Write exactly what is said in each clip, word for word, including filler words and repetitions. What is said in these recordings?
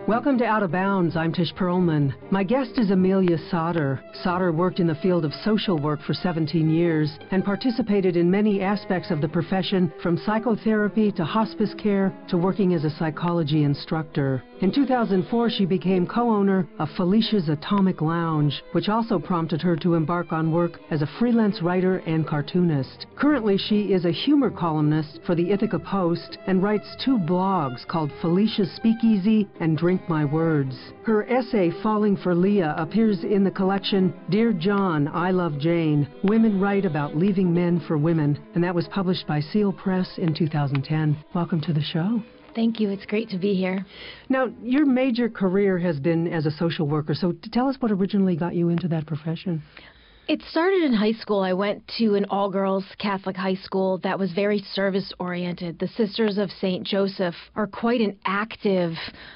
Welcome to Out of Bounds. I'm Tish Perlman. My guest is Amelia Sauter. Sauter worked in the field of social work for seventeen years and participated in many aspects of the profession, from psychotherapy to hospice care to working as a psychology instructor. In two thousand four, she became co-owner of Felicia's Atomic Lounge, which also prompted her to embark on work as a freelance writer and cartoonist. Currently, she is a humor columnist for the Ithaca Post and writes two blogs called Felicia's Speakeasy and Drink My Words. Her essay, Falling for Leah, appears in the collection Dear John, I Love Jane, Women Write About Leaving Men for Women, and that was published by Seal Press in two thousand ten. Welcome to the show. Thank you. It's great to be here. Now, your major career has been as a social worker, so tell us what originally got you into that profession. It started in high school. I went to an all-girls Catholic high school that was very service-oriented. The Sisters of Saint Joseph are quite an active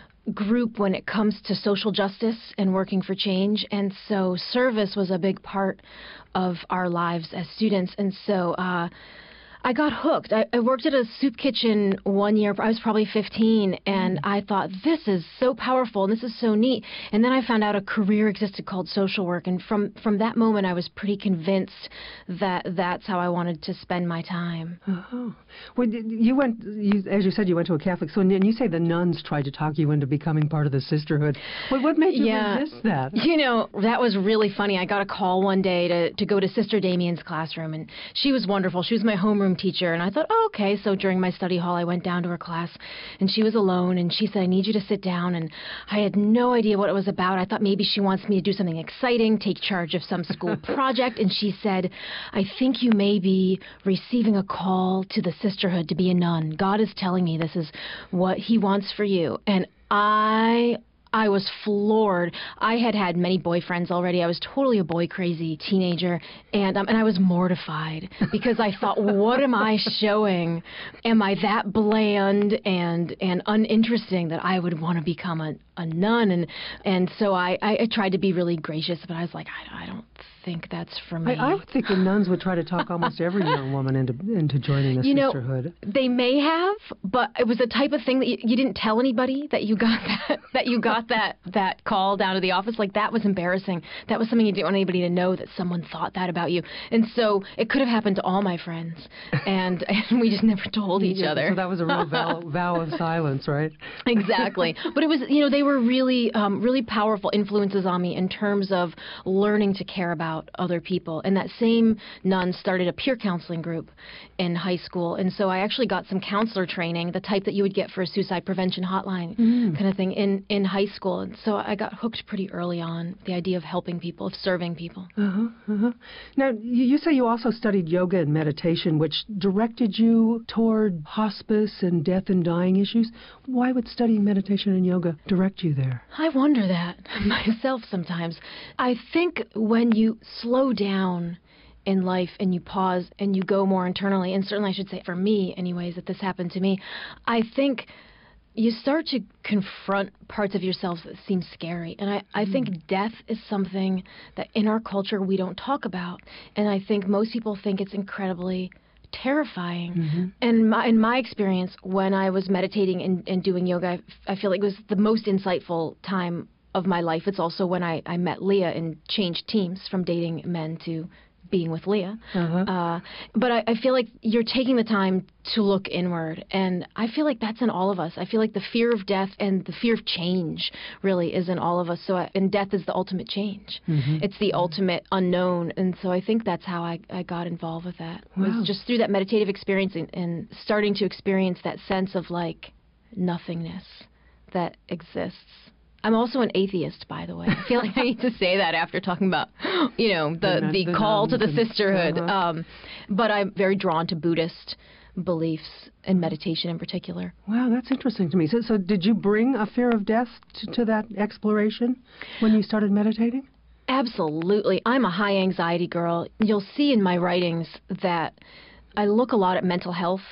group when it comes to social justice and working for change, and so service was a big part of our lives as students. And so uh, I got hooked. I, I worked at a soup kitchen one year. I was probably fifteen, and I thought, this is so powerful, and this is so neat. And then I found out a career existed called social work, and from, from that moment, I was pretty convinced that that's how I wanted to spend my time. Oh. Well, you went, you, as you said, you went to a Catholic school, and you say the nuns tried to talk you into becoming part of the sisterhood. What, what made you yeah. resist that? You know, that was really funny. I got a call one day to, to go to Sister Damien's classroom, and she was wonderful. She was my homeroom teacher, and I thought, oh, okay. So during my study hall, I went down to her class, and she was alone, and she said, I need you to sit down, and I had no idea what it was about. I thought maybe she wants me to do something exciting, take charge of some school project, and she said, I think you may be receiving a call to the sisterhood to be a nun. God is telling me this is what he wants for you. And I... I was floored. I had had many boyfriends already. I was totally a boy-crazy teenager, and um, and I was mortified because I thought, what am I showing? Am I that bland and and uninteresting that I would want to become a, a nun? And and so I, I, I tried to be really gracious, but I was like, I, I don't think that's for me. I, I would think the nuns would try to talk almost every young woman into into joining the you sisterhood. Know, they may have, but it was the type of thing that you, you didn't tell anybody that you got that that you got that that call down to the office. Like, that was embarrassing. That was something you didn't want anybody to know, that someone thought that about you. And so it could have happened to all my friends, and, and we just never told each yeah, other. So that was a real vow, vow of silence, right? Exactly. But it was, you know, they were really, um, really powerful influences on me in terms of learning to care about other people. And that same nun started a peer counseling group in high school, and so I actually got some counselor training, the type that you would get for a suicide prevention hotline mm. kind of thing in, in high school. And so I got hooked pretty early on, the idea of helping people, of serving people. Uh-huh, uh-huh. Now, you, you say you also studied yoga and meditation, which directed you toward hospice and death and dying issues. Why would studying meditation and yoga direct you there? I wonder that myself sometimes. I think when you slow down in life and you pause and you go more internally, and certainly I should say for me anyways that this happened to me, I think you start to confront parts of yourself that seem scary. And I, I think mm. death is something that in our culture we don't talk about. And I think most people think it's incredibly terrifying. Mm-hmm. And my, in my experience, when I was meditating and, and doing yoga, I, I feel like it was the most insightful time of my life. It's also when I, I met Leah and changed teams from dating men to being with Leah. Uh-huh. Uh, but I, I feel like you're taking the time to look inward, and I feel like that's in all of us. I feel like the fear of death and the fear of change really is in all of us. So, I, and death is the ultimate change. Mm-hmm. It's the mm-hmm. ultimate unknown, and so I think that's how I, I got involved with that. Wow. It was just through that meditative experience and, and starting to experience that sense of like nothingness that exists. I'm also an atheist, by the way. I feel like I need to say that after talking about, you know, the, the, the call to the sisterhood. Uh-huh. Um, but I'm very drawn to Buddhist beliefs and meditation in particular. Wow, that's interesting to me. So, so did you bring a fear of death to, to that exploration when you started meditating? Absolutely. I'm a high anxiety girl. You'll see in my writings that I look a lot at mental health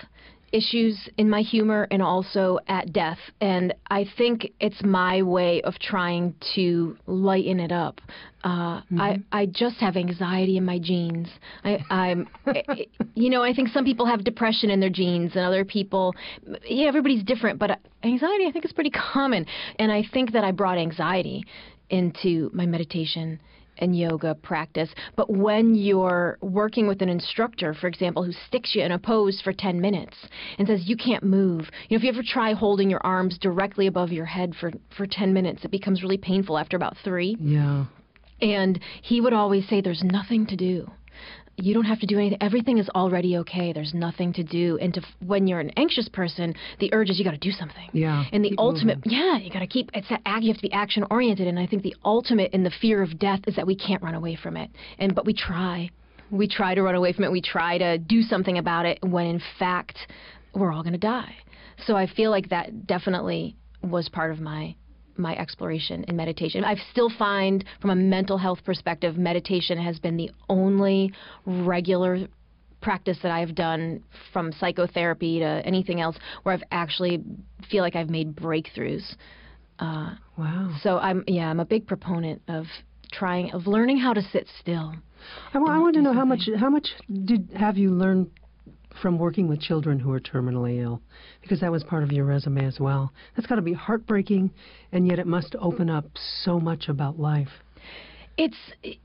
issues in my humor and also at death. And I think it's my way of trying to lighten it up. Uh, mm-hmm. I, I just have anxiety in my genes. I, I'm, you know, I think some people have depression in their genes and other people, yeah, everybody's different, but anxiety I think is pretty common. And I think that I brought anxiety into my meditation and yoga practice. But when you're working with an instructor, for example, who sticks you in a pose for ten minutes and says you can't move, you know, if you ever try holding your arms directly above your head for, for ten minutes, it becomes really painful after about three. Yeah. And he would always say, there's nothing to do. You don't have to do anything. Everything is already okay. There's nothing to do. And to, when you're an anxious person, the urge is you got to do something. Yeah. And the ultimate, moving. yeah, you got to keep. It's that act. You have to be action oriented. And I think the ultimate in the fear of death is that we can't run away from it. And but we try. We try to run away from it. We try to do something about it when in fact we're all going to die. So I feel like that definitely was part of my. my exploration in meditation. I still find, from a mental health perspective, meditation has been the only regular practice that I've done, from psychotherapy to anything else, where I've actually feel like I've made breakthroughs. Uh, wow. So I'm, yeah, I'm a big proponent of trying, of learning how to sit still. I, I want to know how much, how much did have you learned from working with children who are terminally ill, because that was part of your resume as well. That's got to be heartbreaking, and yet it must open up so much about life. It's,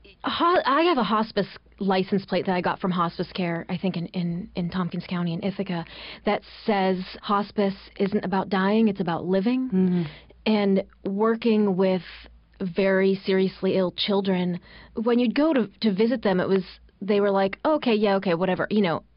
I have a hospice license plate that I got from Hospice Care, I think in, in, in Tompkins County in Ithaca, that says hospice isn't about dying, it's about living. Mm-hmm. And working with very seriously ill children, when you'd go to, to visit them, it was, they were like, oh, okay, yeah, okay, whatever, you know,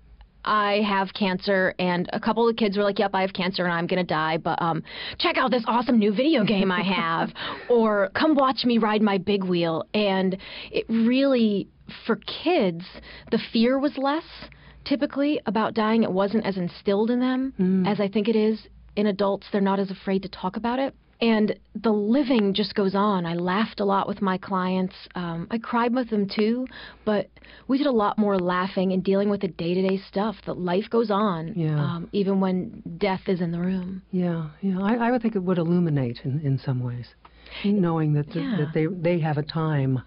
I have cancer, and a couple of kids were like, yep, I have cancer and I'm going to die, but um, check out this awesome new video game I have, or come watch me ride my big wheel. And it really, for kids, the fear was less typically about dying. It wasn't as instilled in them mm. as I think it is in adults. They're not as afraid to talk about it. And the living just goes on. I laughed a lot with my clients. Um, I cried with them too, but we did a lot more laughing and dealing with the day-to-day stuff. That life goes on, yeah. um, even when death is in the room. Yeah, yeah. I, I would think it would illuminate in, in some ways, knowing that the, yeah. that they they have a time.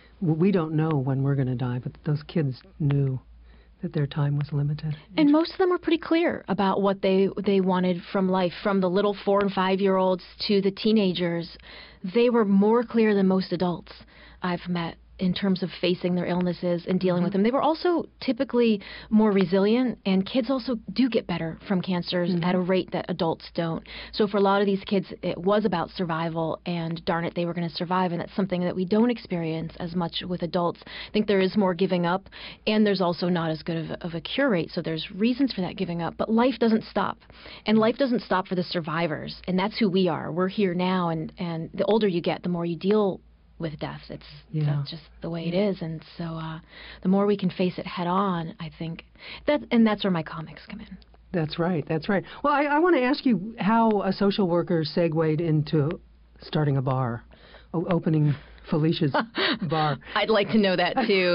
We don't know when we're going to die, but those kids knew that their time was limited. And most of them were pretty clear about what they they wanted from life, from the little four and five-year-olds to the teenagers. They were more clear than most adults I've met in terms of facing their illnesses and dealing mm-hmm. with them. They were also typically more resilient, and kids also do get better from cancers mm-hmm. at a rate that adults don't. So for a lot of these kids, it was about survival, and darn it, they were going to survive, and that's something that we don't experience as much with adults. I think there is more giving up, and there's also not as good of a, of a cure rate, so there's reasons for that giving up. But life doesn't stop, and life doesn't stop for the survivors, and that's who we are. We're here now, and, and the older you get, the more you deal with death. It's yeah. that's just the way it is, and so uh, the more we can face it head on, I think that, and that's where my comics come in. That's right. That's right. Well, I, I want to ask you how a social worker segued into starting a bar, o- opening Felicia's bar. I'd like to know that too.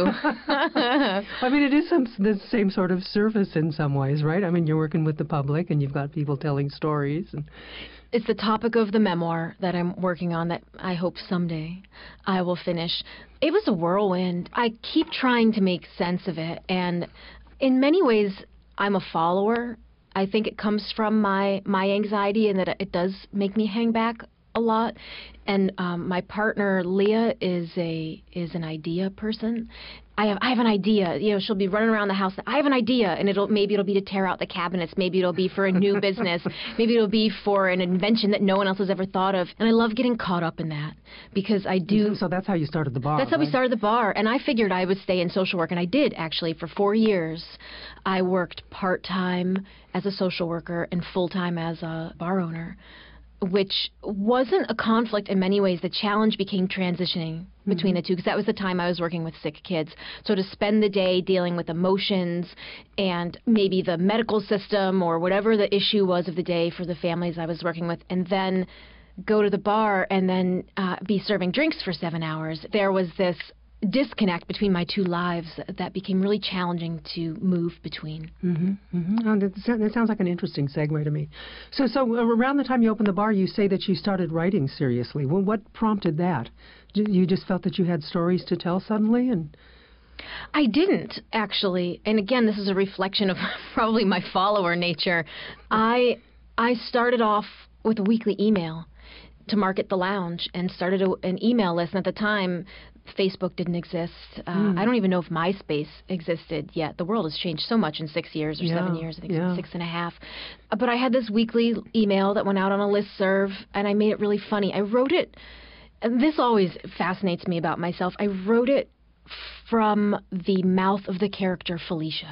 I mean, it is some the same sort of service in some ways, right? I mean, you're working with the public, and you've got people telling stories. And it's the topic of the memoir that I'm working on that I hope someday I will finish. It was a whirlwind. I keep trying to make sense of it, and in many ways, I'm a follower. I think it comes from my, my anxiety, and that it does make me hang back a lot. And um, my partner Leah is a is an idea person. I have I have an idea. You know, she'll be running around the house. I have an idea, and it'll maybe it'll be to tear out the cabinets. Maybe it'll be for a new business. Maybe it'll be for an invention that no one else has ever thought of. And I love getting caught up in that, because I do. So that's how you started the bar. That's how right? we started the bar, and I figured I would stay in social work, and I did actually for four years. I worked part time as a social worker and full time as a bar owner, which wasn't a conflict in many ways. The challenge became transitioning between mm-hmm. the two, because that was the time I was working with sick kids. So to spend the day dealing with emotions and maybe the medical system or whatever the issue was of the day for the families I was working with, and then go to the bar and then uh, be serving drinks for seven hours. There was this disconnect between my two lives that became really challenging to move between. Mm-hmm, mm-hmm. Oh, that, that sounds like an interesting segue to me. So, so around the time you opened the bar, you say that you started writing seriously. Well, what prompted that? You just felt that you had stories to tell suddenly, and I didn't, actually. And again, this is a reflection of probably my follower nature. I I started off with a weekly email to market the lounge and started a, an email list. And at the time, Facebook didn't exist. Uh, mm. I don't even know if MySpace existed yet. The world has changed so much in six years or yeah, seven years. I think yeah. six and a half. Uh, but I had this weekly email that went out on a listserv, and I made it really funny. I wrote it, and this always fascinates me about myself. I wrote it from the mouth of the character Felicia.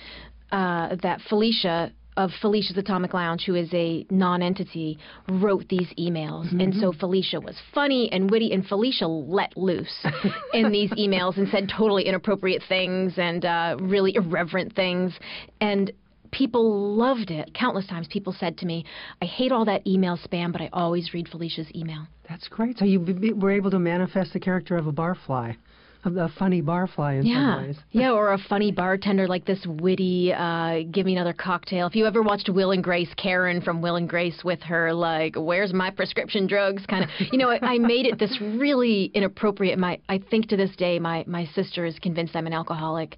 Uh, that Felicia of Felicia's Atomic Lounge, who is a non-entity, wrote these emails. Mm-hmm. And so Felicia was funny and witty, and Felicia let loose in these emails and said totally inappropriate things and uh, really irreverent things. And people loved it. Countless times people said to me, I hate all that email spam, but I always read Felicia's email. That's great. So you b- were able to manifest the character of a barfly. A funny barfly in yeah. some ways. Yeah, or a funny bartender, like this witty, uh, give me another cocktail. If you ever watched Will and Grace, Karen from Will and Grace with her, like, where's my prescription drugs? Kind of, you know, I made it this really inappropriate. My, I think to this day, my, my sister is convinced I'm an alcoholic.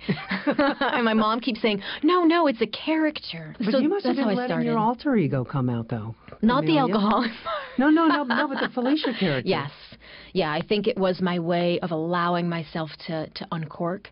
And my mom keeps saying, no, no, it's a character. But so you must that's have been how I letting started. your alter ego come out, though. Not Amelia. the alcoholic. no, no, no, no, but the Felicia character. Yes. Yeah, I think it was my way of allowing myself to, to uncork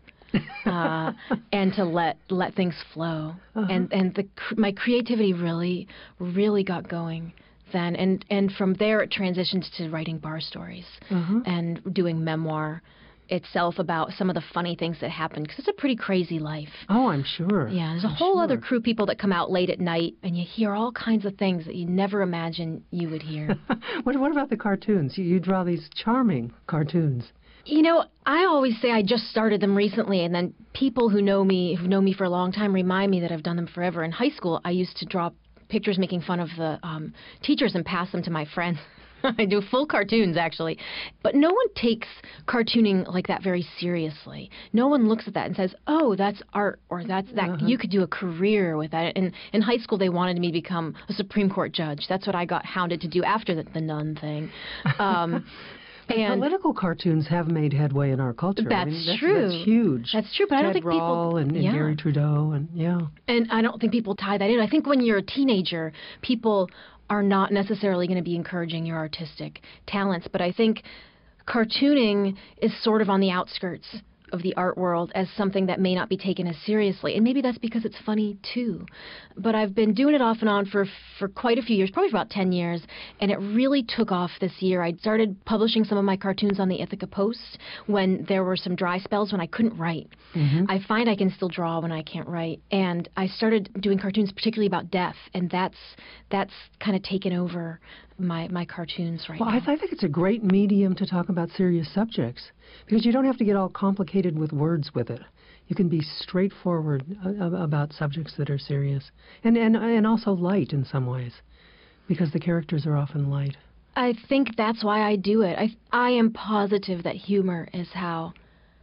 uh, and to let let things flow. Uh-huh. And and the my creativity really, really got going then. And, and from there, it transitioned to writing bar stories uh-huh. and doing memoir itself about some of the funny things that happened, because it's a pretty crazy life. Oh, I'm sure. Yeah, there's a I'm whole sure. other crew of people that come out late at night, and you hear all kinds of things that you never imagine you would hear. what, what about the cartoons? You, you draw these charming cartoons. You know, I always say I just started them recently, and then people who know me, who know me for a long time, remind me that I've done them forever. In high school, I used to draw pictures making fun of the um, teachers and pass them to my friends. I do full cartoons, actually. But no one takes cartooning like that very seriously. No one looks at that and says, oh, that's art, or that's that. Uh-huh. You could do a career with that. And in high school, they wanted me to become a Supreme Court judge. That's what I got hounded to do after the, the nun thing. Um, and political cartoons have made headway in our culture. That's, I mean, that's true. That's huge. That's true, but Ted I don't think Rall people... and, and yeah. Gary Trudeau, and yeah. And I don't think people tie that in. I think when you're a teenager, people are not necessarily going to be encouraging your artistic talents. But I think cartooning is sort of on the outskirts of the art world as something that may not be taken as seriously. And maybe that's because it's funny, too. But I've been doing it off and on for for quite a few years, probably about ten years, and it really took off this year. I started publishing some of my cartoons on the Ithaca Post when there were some dry spells when I couldn't write. Mm-hmm. I find I can still draw when I can't write. And I started doing cartoons particularly about death, and that's that's kind of taken over my, my cartoons right well, now. Well, I, I think it's a great medium to talk about serious subjects, because you don't have to get all complicated with words with it. You can be straightforward about subjects that are serious, and, and, and also light in some ways, because the characters are often light. I think that's why I do it. I, I am positive that humor is how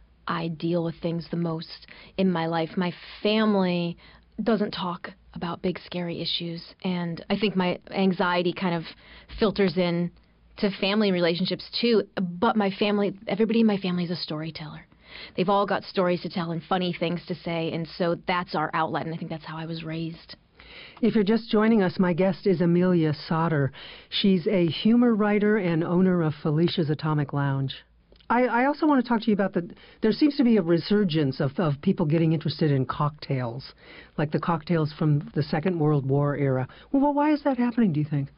I deal with things the most in my life. My family doesn't talk about big, scary issues, and I think my anxiety kind of filters in to family relationships too. But my family, everybody in my family is a storyteller. They've all got stories to tell and funny things to say, and so that's our outlet, and I think that's how I was raised. If you're just joining us, my guest is Amelia Sauter. She's a humor writer and owner of Felicia's Atomic Lounge. I, I also want to talk to you about the, there seems to be a resurgence of, of people getting interested in cocktails, like the cocktails from the Second World War era. Well, why is that happening, do you think?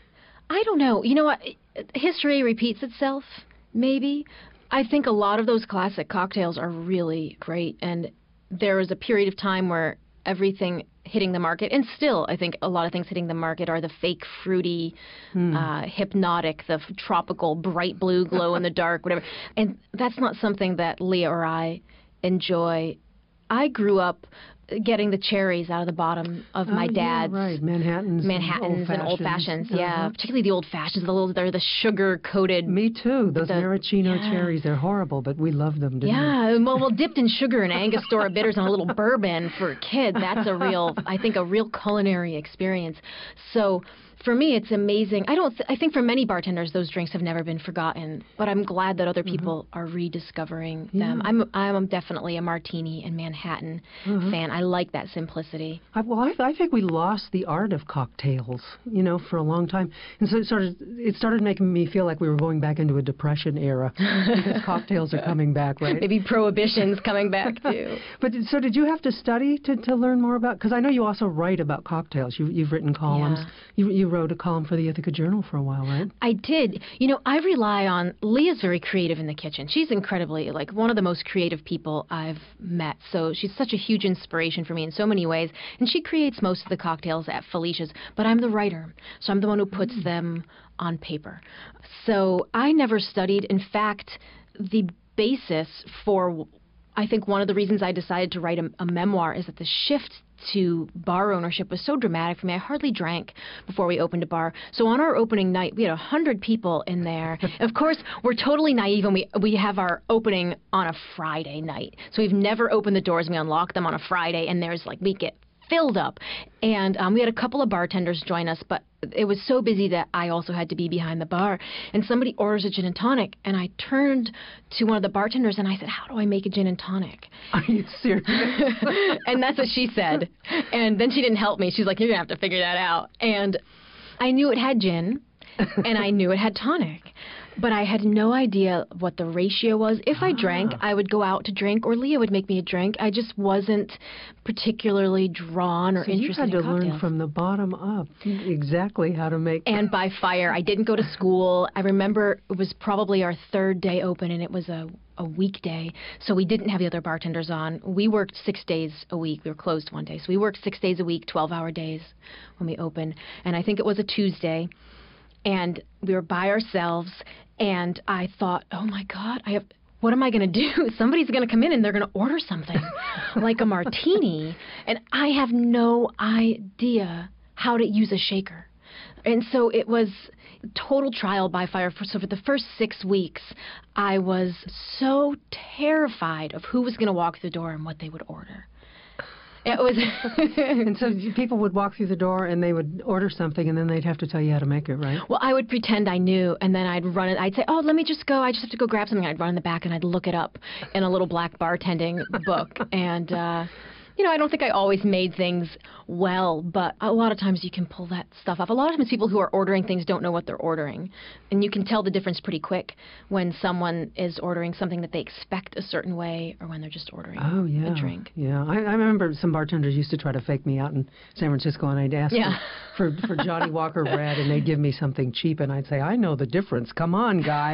I don't know. You know what? History repeats itself, maybe. I think a lot of those classic cocktails are really great, and there was a period of time where everything hitting the market, and still I think a lot of things hitting the market are the fake fruity, hmm. uh, hypnotic, the f- tropical, bright blue, glow in the dark, whatever. And that's not something that Leah or I enjoy. I grew up getting the cherries out of the bottom of Oh, my yeah, dad's right. Manhattans, Manhattans and old fashions. Yeah, Uh-huh. particularly the old fashions. The little, they're the sugar coated. Me too. Those the, maraschino yeah. cherries, they're horrible, but we loved them, didn't Yeah, well, well, dipped in sugar and Angostura bitters and a little bourbon for a kid. That's a real, I think, a real culinary experience. So for me, it's amazing. I don't. Th- I think for many bartenders, those drinks have never been forgotten. But I'm glad that other people mm-hmm. are rediscovering yeah. them. I'm. I'm definitely a martini and Manhattan mm-hmm. fan. I like that simplicity. I, well, I, I think we lost the art of cocktails, you know, for a long time, and so it started. It started making me feel like we were going back into a Depression era because cocktails are coming back, right? Maybe Prohibition's coming back too. But so did you have to study to, to learn more about? Because I know you also write about cocktails. You, you've written columns. Yeah. You, you wrote a column for the Ithaca Journal for a while, right? I did. You know, I rely on, Leah's very creative in the kitchen. She's incredibly, like, one of the most creative people I've met. So she's such a huge inspiration for me in so many ways. And she creates most of the cocktails at Felicia's. But I'm the writer, so I'm the one who puts mm. them on paper. So I never studied. In fact, the basis for, I think one of the reasons I decided to write a, a memoir is that the shift to bar ownership was so dramatic for me. I hardly drank before we opened a bar. So on our opening night, we had one hundred people in there. Of course, we're totally naive, and we we have our opening on a Friday night. So we've never opened the doors. We unlock them on a Friday, and there's like, we get filled up. And um, we had a couple of bartenders join us, but it was so busy that I also had to be behind the bar. And somebody orders a gin and tonic, and I turned to one of the bartenders and I said, "How do I make a gin and tonic?" Are you serious? And that's what she said. And then she didn't help me. She's like, "You're going to have to figure that out." And I knew it had gin, and I knew it had tonic. But I had no idea what the ratio was. If I drank, I would go out to drink, or Leah would make me a drink. I just wasn't particularly drawn or so interested in you had to cocktails. learn from the bottom up exactly how to make... And by fire. I didn't go to school. I remember it was probably our third day open, and it was a, a weekday, so we didn't have the other bartenders on. We worked six days a week. We were closed one day. So we worked six days a week, twelve-hour days when we opened. And I think it was a Tuesday. And we were by ourselves, and I thought, oh, my God, I have, what am I going to do? Somebody's going to come in, and they're going to order something like a martini, and I have no idea how to use a shaker. And so it was total trial by fire. So for the first six weeks, I was so terrified of who was going to walk through the door and what they would order. It was And so people would walk through the door and they would order something, and then they'd have to tell you how to make it, right? Well, I would pretend I knew, and then I'd run it. I'd say, "Oh, let me just go. I just have to go grab something." I'd run in the back and I'd look it up in a little black bartending book. And, uh, you know, I don't think I always made things well, but a lot of times you can pull that stuff off. A lot of times people who are ordering things don't know what they're ordering. And you can tell the difference pretty quick when someone is ordering something that they expect a certain way or when they're just ordering oh, yeah. a drink. Yeah, I, I remember some bartenders used to try to fake me out in San Francisco, and I'd ask yeah. for, for, for Johnny Walker Red, and they'd give me something cheap, and I'd say, "I know the difference. Come on, guys."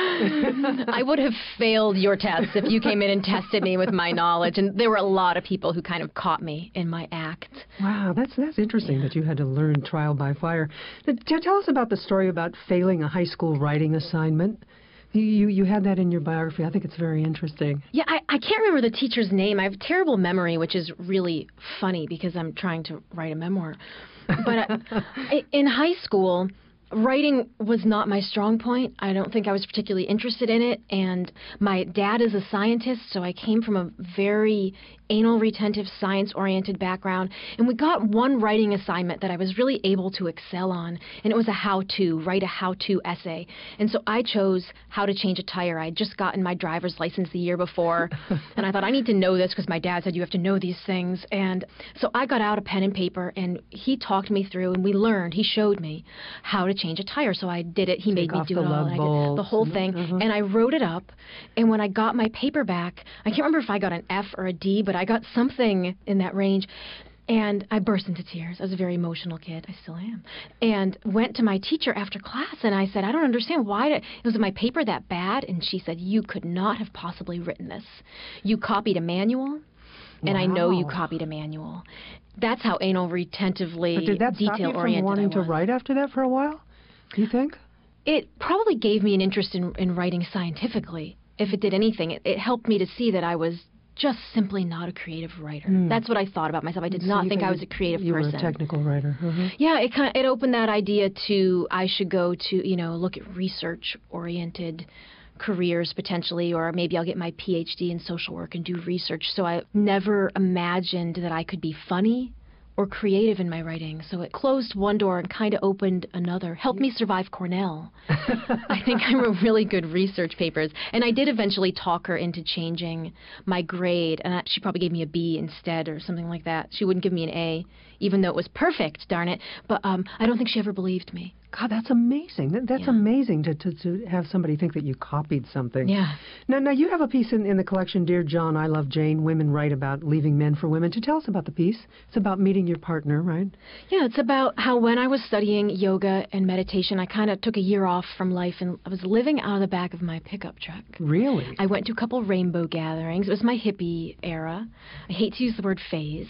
I would have failed your tests if you came in and tested me with my knowledge. And there were a lot of people who kind of caught me in my act. Wow, that's that's interesting yeah. that you had to learn trial by fire. Tell us about the story about failing a high school writing assignment. You, you you had that in your biography. I think it's very interesting. Yeah, I, I can't remember the teacher's name. I have terrible memory, which is really funny because I'm trying to write a memoir. But uh, in high school, writing was not my strong point. I don't think I was particularly interested in it. And my dad is a scientist, so I came from a very anal retentive, science-oriented background. And we got one writing assignment that I was really able to excel on, and it was a how-to, write a how-to essay. And so I chose how to change a tire. I had just gotten my driver's license the year before, and I thought, I need to know this because my dad said you have to know these things. And so I got out a pen and paper, and he talked me through, and we learned, he showed me how to change a tire. So I did it. He Take made me do the it all. And I did the whole thing. Uh-huh. And I wrote it up. And when I got my paper back, I can't remember if I got an F or a D, but I got something in that range. And I burst into tears. I was a very emotional kid. I still am. And went to my teacher after class, and I said, "I don't understand. Why did, was my paper that bad?" And she said, "You could not have possibly written this. You copied a manual, and wow. I know you copied a manual." That's how anal retentively, but did that stop you from wanting to write after that for a while? Do you think? It probably gave me an interest in, in writing scientifically. If it did anything, it, it helped me to see that I was just simply not a creative writer. Mm. That's what I thought about myself. I did So not you think I thought was a creative you person. You were a technical writer. Uh-huh. Yeah, it kind of, it opened that idea to I should go to, you know, look at research-oriented careers potentially, or maybe I'll get my P H D in social work and do research. So I never imagined that I could be funny or creative in my writing. So it closed one door and kind of opened another. Helped me survive Cornell. I think I wrote really good research papers. And I did eventually talk her into changing my grade. And I, she probably gave me a B instead or something like that. She wouldn't give me an A, even though it was perfect, darn it. But um, I don't think she ever believed me. God, that's amazing. That, that's Yeah. amazing to, to, to have somebody think that you copied something. Yeah. Now, now you have a piece in, in the collection, Dear John, I Love Jane, Women Write About Leaving Men for Women. To tell us about the piece. It's about meeting your partner, right? Yeah, it's about how when I was studying yoga and meditation, I kind of took a year off from life, and I was living out of the back of my pickup truck. Really? I went to a couple rainbow gatherings. It was my hippie era. I hate to use the word phase.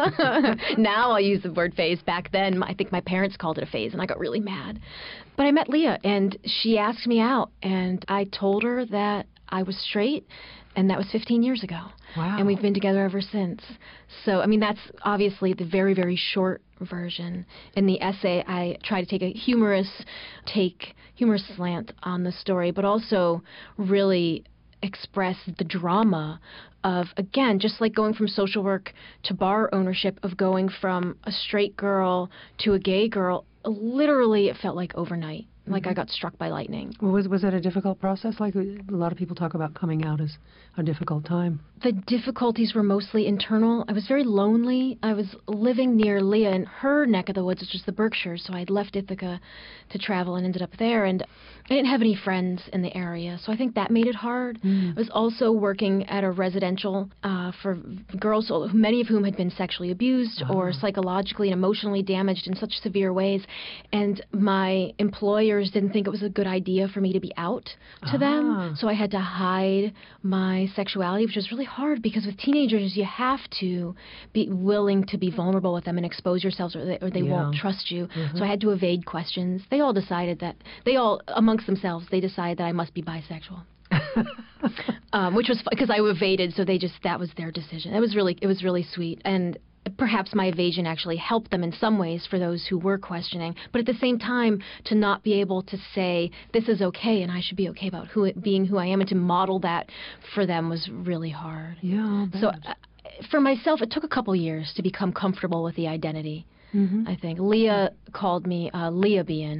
Now I'll use the word phase. Back then, I think my parents called it a phase, and I got really mad. But I met Leah, and she asked me out, and I told her that I was straight, and that was fifteen years ago. Wow. And we've been together ever since. So, I mean, that's obviously the very, very short version. In the essay, I try to take a humorous take, humorous slant on the story, but also really express the drama of, again, just like going from social work to bar ownership, of going from a straight girl to a gay girl. Literally, it felt like overnight. Like I got struck by lightning. Well, was was that a difficult process? Like a lot of people talk about coming out as a difficult time. The difficulties were mostly internal. I was very lonely. I was living near Leah in her neck of the woods, which is the Berkshires, so I'd left Ithaca to travel and ended up there. And I didn't have any friends in the area, so I think that made it hard. Mm. I was also working at a residential uh, for girls, many of whom had been sexually abused Ah. or psychologically and emotionally damaged in such severe ways. And my employer didn't think it was a good idea for me to be out to Ah. them, so I had to hide my sexuality, which was really hard because with teenagers you have to be willing to be vulnerable with them and expose yourselves, or they, or they Yeah. won't trust you. Mm-hmm. So I had to evade questions. They all decided that, they all, amongst themselves, they decided that I must be bisexual. um, which was because I evaded, so they just, that was their decision. It was really, it was really sweet. And perhaps my evasion actually helped them in some ways for those who were questioning. But at the same time, to not be able to say, this is okay and I should be okay about who it, being who I am, and to model that for them was really hard. Yeah. I'll bet. So uh, for myself, it took a couple years to become comfortable with the identity. Mm-hmm. I think Leah called me uh, Leah-bian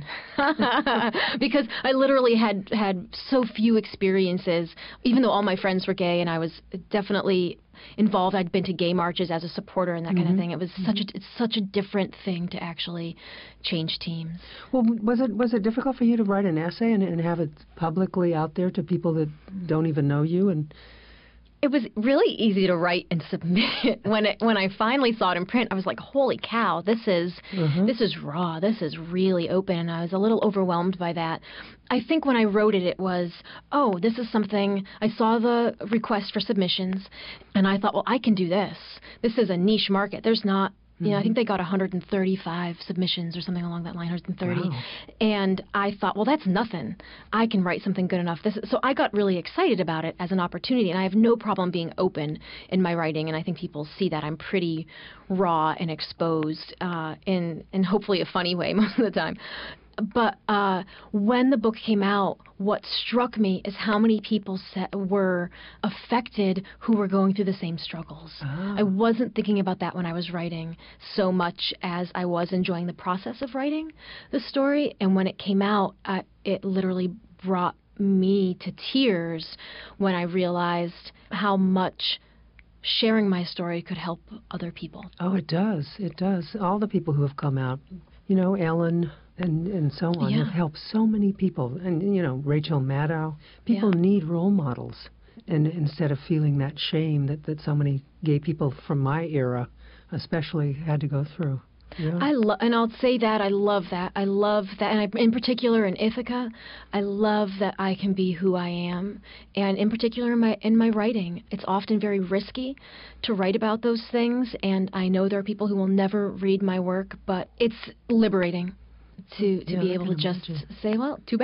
because I literally had had so few experiences, even though all my friends were gay and I was definitely involved. I'd been to gay marches as a supporter and that kind Mm-hmm. of thing. It was such a it's such a different thing to actually change teams. Well, was it was it difficult for you to write an essay and, and have it publicly out there to people that don't even know you? And It was really easy to write and submit. When it, when I finally saw it in print, I was like, "Holy cow! This is Mhm. this is raw. This is really open." And I was a little overwhelmed by that. I think when I wrote it, it was, "Oh, this is something." I saw the request for submissions, and I thought, "Well, I can do this. This is a niche market. There's not." You know, I think they got one hundred thirty-five submissions or something along that line, one hundred thirty. Wow. And I thought, well, that's nothing. I can write something good enough. This, so I got really excited about it as an opportunity, and I have no problem being open in my writing, and I think people see that. I'm pretty raw and exposed uh, in, in hopefully a funny way most of the time. But uh, when the book came out, what struck me is how many people sa- were affected who were going through the same struggles. Ah. I wasn't thinking about that when I was writing so much as I was enjoying the process of writing the story. And when it came out, uh, it literally brought me to tears when I realized how much sharing my story could help other people. Oh, it does. It does. All the people who have come out, you know, Ellen and, and so on, Yeah. have helped so many people. And, you know, Rachel Maddow. People Yeah. need role models. And instead of feeling that shame that, that so many gay people from my era especially had to go through. Yeah. I lo- and I'll say that I love that. I love that, and I, in particular in Ithaca, I love that I can be who I am, and in particular in my in my writing, it's often very risky to write about those things, and I know there are people who will never read my work, but it's liberating to to Yeah, be I able can to just imagine. say, well, too bad.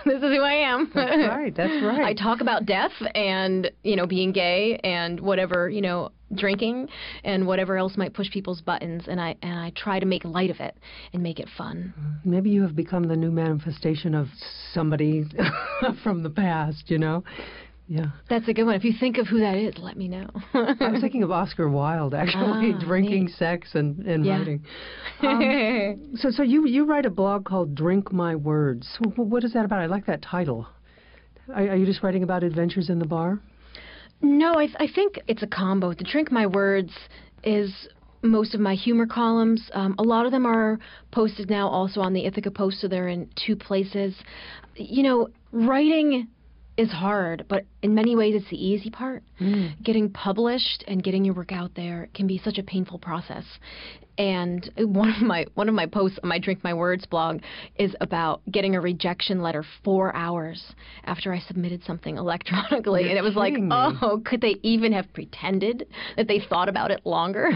this is who I am. That's right, that's right. I talk about death and, you know, being gay and whatever, you know, drinking and whatever else might push people's buttons, and I and I try to make light of it and make it fun. Maybe you have become the new manifestation of somebody from the past, you know? Yeah. That's a good one. If you think of who that is, let me know. I was thinking of Oscar Wilde, actually, ah, drinking, neat. sex, and, and yeah. writing. Um, so so you, you write a blog called Drink My Words. What is that about? I like that title. Are, are you just writing about adventures in the bar? No, I, th- I think it's a combo. To Drink My Words is most of my humor columns. Um, a lot of them are posted now also on the Ithaca Post, so they're in two places. You know, writing is hard, but in many ways it's the easy part. Mm. Getting published and getting your work out there can be such a painful process. And one of my one of my posts on my Drink My Words blog is about getting a rejection letter four hours after I submitted something electronically. You're and it was like, me. oh, could they even have pretended that they thought about it longer?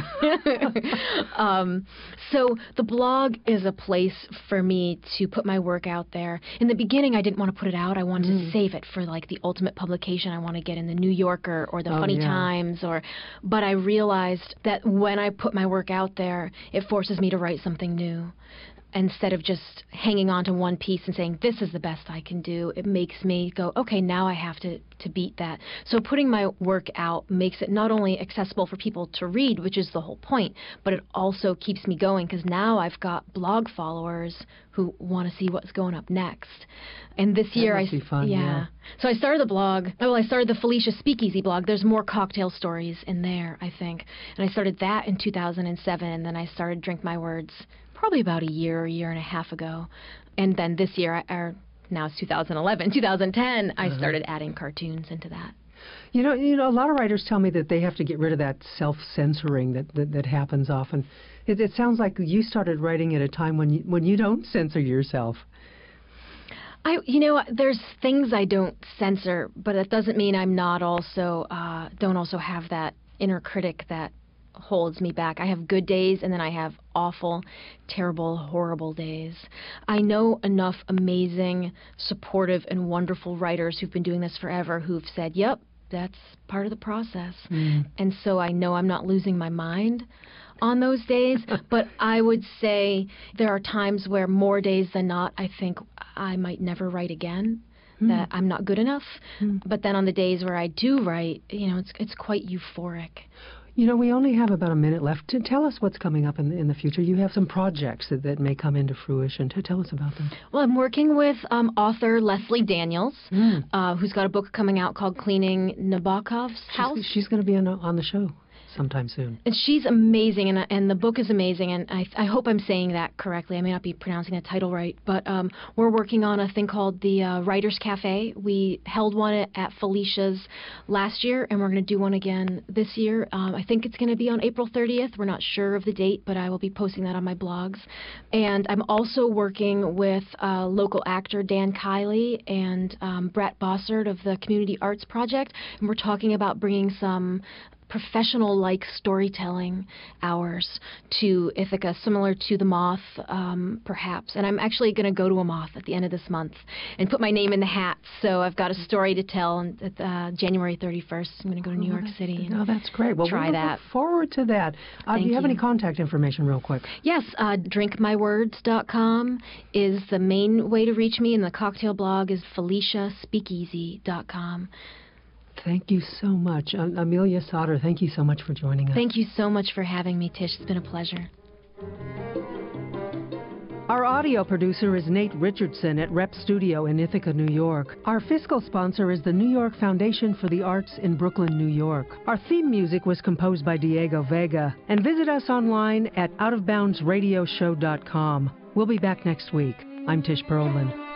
um, so the blog is a place for me to put my work out there. In the beginning, I didn't want to put it out. I wanted mm. to save it for like the ultimate publication. I want to get in the New Yorker or the oh, Funny yeah. Times. or. But I realized that when I put my work out there, it forces me to write something new. Instead of just hanging on to one piece and saying, this is the best I can do, it makes me go, okay, now I have to, to beat that. So putting my work out makes it not only accessible for people to read, which is the whole point, but it also keeps me going because now I've got blog followers who want to see what's going up next. And this that year, must I be fun, yeah. yeah. So I started the blog. Well, I started the Felicia Speakeasy blog. There's more cocktail stories in there, I think. And I started that in two thousand seven, and then I started Drink My Words probably about a year, a year and a half ago. And then this year, or now it's two thousand eleven, two thousand ten, I uh-huh. started adding cartoons into that. You know, you know, a lot of writers tell me that they have to get rid of that self-censoring that, that, that happens often. It, it sounds like you started writing at a time when you, when you don't censor yourself. I, you know, there's things I don't censor, but that doesn't mean I'm not also, uh, don't also have that inner critic that holds me back. I have good days, and then I have awful, terrible, horrible days. I know enough amazing, supportive, and wonderful writers who've been doing this forever who've said, yep, that's part of the process. Mm. And so I know I'm not losing my mind on those days, but I would say there are times where more days than not, I think I might never write again, mm. that I'm not good enough. Mm. But then on the days where I do write, you know, it's it's quite euphoric. You know, we only have about a minute left. To tell us what's coming up in the, in the future. You have some projects that, that may come into fruition. To tell us about them. Well, I'm working with um, author Leslie Daniels, mm. uh, who's got a book coming out called Cleaning Nabokov's House. She's, she's going to be on, on the show sometime soon. And she's amazing, and and the book is amazing, and I I hope I'm saying that correctly. I may not be pronouncing the title right, but um, we're working on a thing called the uh, Writers Cafe. We held one at, at Felicia's last year, and we're going to do one again this year. Um, I think it's going to be on April thirtieth. We're not sure of the date, but I will be posting that on my blogs. And I'm also working with uh, local actor Dan Kiley and um, Brett Bossert of the Community Arts Project, and we're talking about bringing some professional-like storytelling hours to Ithaca, similar to the Moth, um, perhaps. And I'm actually going to go to a Moth at the end of this month and put my name in the hat. So I've got a story to tell. And uh, January thirty-first, I'm going to go to New York City. And oh, that's great. Well, try we'll that. Look forward to that. Uh, do you have you. any contact information, real quick? Yes, uh, drink my words dot com is the main way to reach me, and the cocktail blog is felicia speakeasy dot com. Thank you so much. Um, Amelia Sauter, thank you so much for joining us. Thank you so much for having me, Tish. It's been a pleasure. Our audio producer is Nate Richardson at Rep Studio in Ithaca, New York. Our fiscal sponsor is the New York Foundation for the Arts in Brooklyn, New York. Our theme music was composed by Diego Vega. And visit us online at out of bounds radio show dot com. We'll be back next week. I'm Tish Perlman.